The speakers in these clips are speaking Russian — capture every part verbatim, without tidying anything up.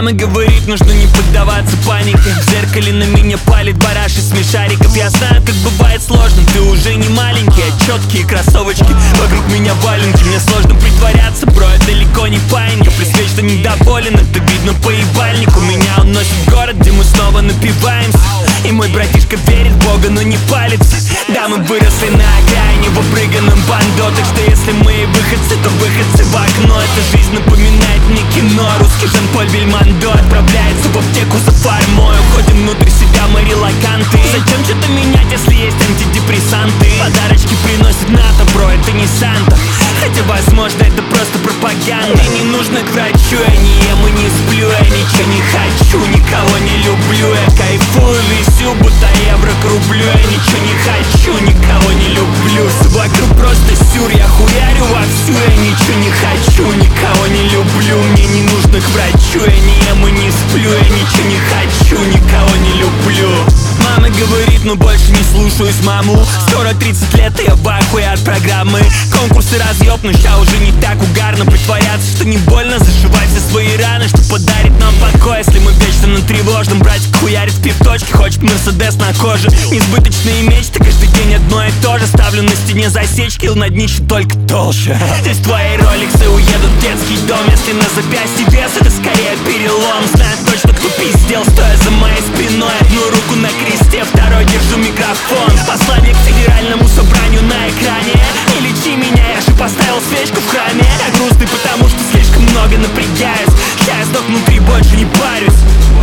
Мама говорит, нужно не поддаваться панике. В зеркале на меня палит бараш из смешариков. Я знаю, как бывает сложно, ты уже не маленький. А четкие кроссовочки, вокруг меня валенки. Мне сложно притворяться, бро, я далеко не паинька. Плюс вечно недоволен, это видно по ебальнику. Меня уносит в город, где мы снова напиваемся. И мой братишка верит в Бога, но не палится. Да, мы выросли на окраине в обрыганном бандо. Так что если мы и выходцы, то выходцы в окно. Эта жизнь напоминает мне кино. Русский Жан-Поль Бельмондо отправляется в аптеку за фармой. Уходим внутрь себя, мы релаканты. Зачем что-то менять, если есть антидепрессанты? Подарочки приносит НАТО, бро, это не Санта. Хотя, возможно, это просто пропаганда. Мне не нужно к врачу, я не ем и не сплю. Я ничего не хочу, никого не люблю. Я кайфую, висю, будто евро к рублю. Я ничего не хочу, никого не люблю. Вокруг просто сюр, я хуярю вовсю. Я ничего не хочу, никого не люблю. Мне не нужно к врачу, я не ем и не сплю. Я ничего не хочу, никого не люблю. Мама говорит, но больше не слушаюсь маму. Скоро тридцать лет, и я в ахуе от программы. Конкурсы разъеб, но ща уже не так угарно притворяться, что не больно, зашивать все свои раны. Что подарит нам покой, если мы вечно на тревожном. Братик хуярит в пивточке, хочет мерседес на коже. Несбыточные мечты, каждый день одно и то же. Ставлю на стене засечки, ил на днище только толще. Здесь твои роликсы уедут в детский дом. Если на запястье вес, это скорее перелом. Знаю точно, кто пиздел, стоя за моей спиной. Одну руку на кресте, второй держу микрофон. Послание к федеральному собранию на экране. Не лечи меня, я же поставил свечку в храме. Я грустный, потому что слишком много напрягаюсь. Ща я сдох внутри, больше не парюсь.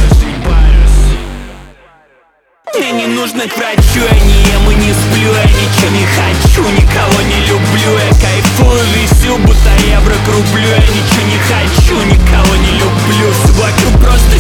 Мне не нужно к врачу, я не ем и не сплю. Я ничего не хочу, никого не люблю. Я кайфую, висю, будто евро к рублю. Я ничего не хочу, никого не люблю. Вокруг просто